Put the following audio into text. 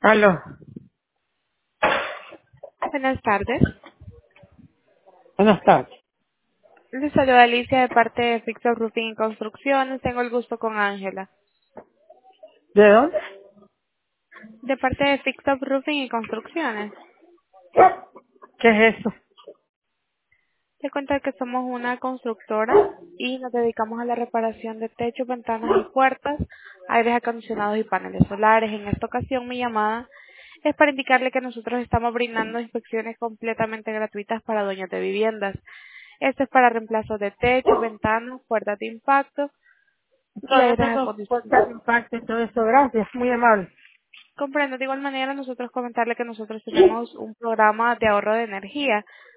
Aló, Buenas tardes. buenas tardes. Les saluda Alicia de parte de Fixer Roofing y Construcciones. Tengo el gusto con Ángela. ¿De dónde? De parte de Fixer Roofing y Construcciones. ¿Qué es eso? Te cuento que somos una constructora y nos dedicamos a la reparación de techos, ventanas y puertas, aires acondicionados y paneles solares. En esta ocasión mi llamada es para indicarle que nosotros estamos brindando inspecciones completamente gratuitas para dueños de viviendas. Esto es para reemplazo de techos, ventanas, puertas de impacto y No, yo aires tengo acondicionados. cualquier impacto y todo eso. Gracias, muy amable. Comprendo. De igual manera, nosotros comentarle que nosotros tenemos un programa de ahorro de energía.